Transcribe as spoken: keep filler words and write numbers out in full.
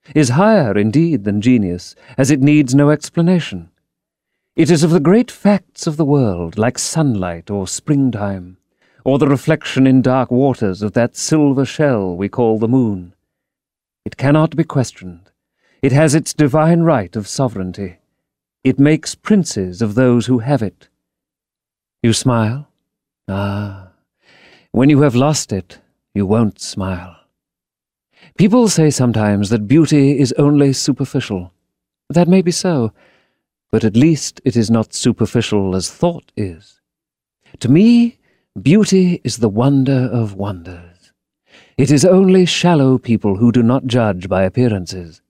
is higher indeed than genius, as it needs no explanation. It is of the great facts of the world, like sunlight or springtime, or the reflection in dark waters of that silver shell we call the moon. It cannot be questioned. It has its divine right of sovereignty. It makes princes of those who have it. You smile? Ah, when you have lost it, you won't smile. People say sometimes that beauty is only superficial. That may be so, but at least it is not superficial as thought is. To me, beauty is the wonder of wonders. It is only shallow people who do not judge by appearances.